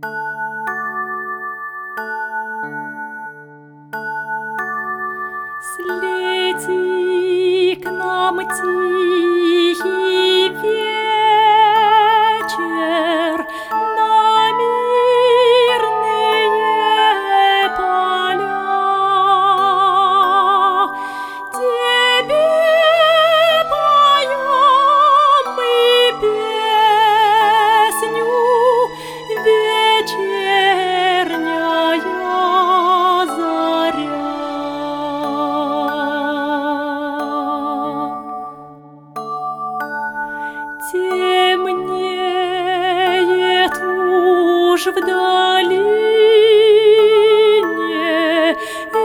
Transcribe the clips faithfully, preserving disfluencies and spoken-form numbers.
Слети к нам тихий вечер на мирные поля. Тебе поем мы песню вечерняя заря. Темнеет уж в долине, и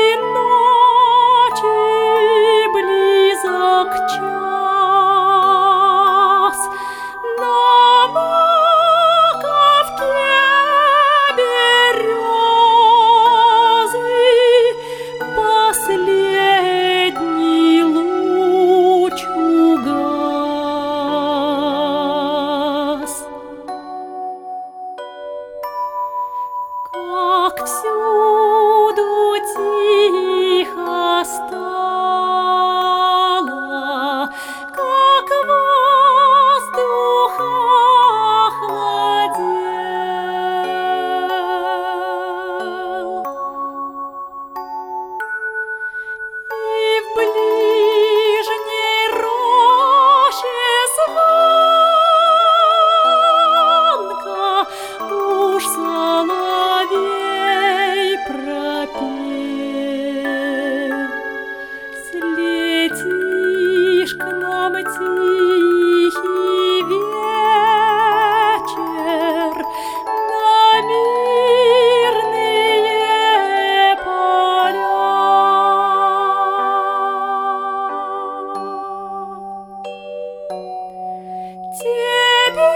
ночи близок час. На маковке березы последний луч угас. Как всюду тихо стало, как воздух охладел, и в ближней роще звонко уж соловей пропел. Слетишь к нам тихий вечер на мирные поля. Тебе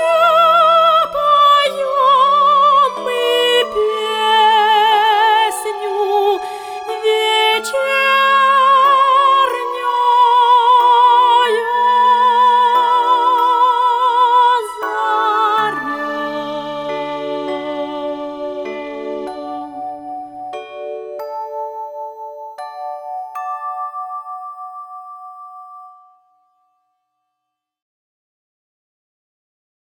поем мы песню вечернюю.